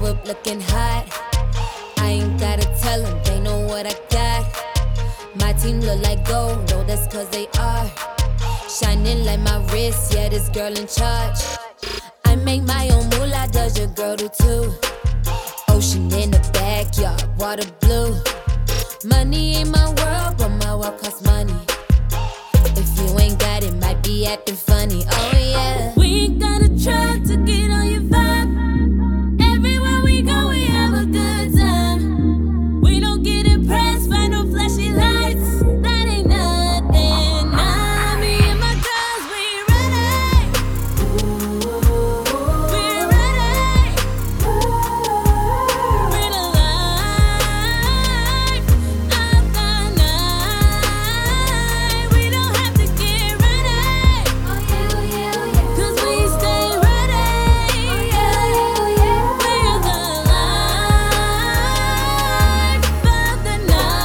up looking hot. I ain't gotta tell them, they know what I got. My team look like gold, no, that's cause they are. Shining like my wrist, yeah, this girl in charge. I make my own moolah, does your girl do too? Ocean in the backyard, water blue. Money ain't my world, but my world costs money. If you ain't got it, might be acting funny, oh yeah. We ain't gotta try to get on your vibe. Everywhere we go, we have a good time. We don't get impressed by no flashy lights. That ain't nothing. Nah, me and my girls, we ready. We're ready. We're the life of the night. We don't have to get ready. Oh yeah, oh yeah, oh yeah. 'Cause we stay ready. Oh yeah, oh yeah, oh yeah. We're the life of the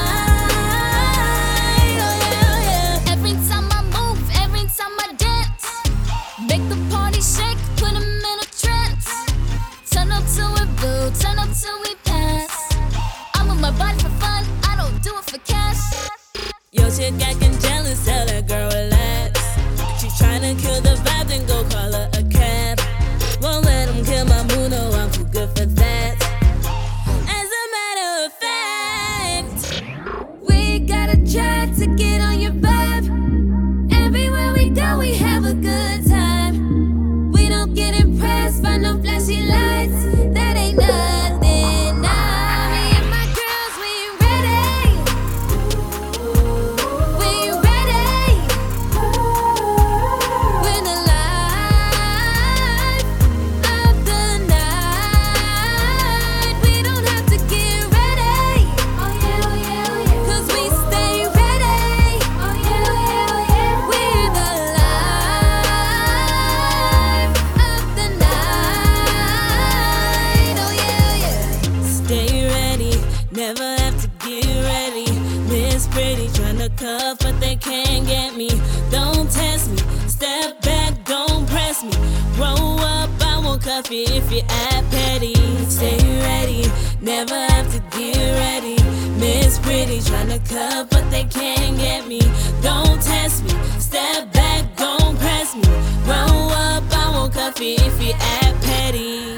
night. Oh yeah, oh yeah. Every time I move, every time I dance, make the party shake, put 'em in a trance. Turn up till we're blue, turn up till we pass. I move my body for fun, I don't do it for cash. Yo, chick acting jealous, tell that girl relax. She tryna kill the vibe, then go call her a cab. Won't let 'em kill my mood, no, I'm too good for that. As a matter of fact, We gotta try to get on your vibe. Everywhere we go, we have a good time. We don't get impressed by no flashy lights. That ain't nothing. Nah, me and my girls, we ready. We ready. We're the life of the night. We don't have to get ready. Oh yeah, oh yeah, oh yeah. 'Cause we stay ready. Oh yeah, oh yeah, oh yeah. We're the life of the night. Oh yeah, oh yeah. stay ready, never have to get ready. Miss Pretty tryna cuff, but they can't get me. Don't test me, step back, don't press me. Grow up, I won't cuff you if you act petty. Stay ready, never have to get ready. Miss Pretty tryna cuff, but they can't get me. Don't test me, step back, don't press me. Grow up, I won't cuff you if you act petty.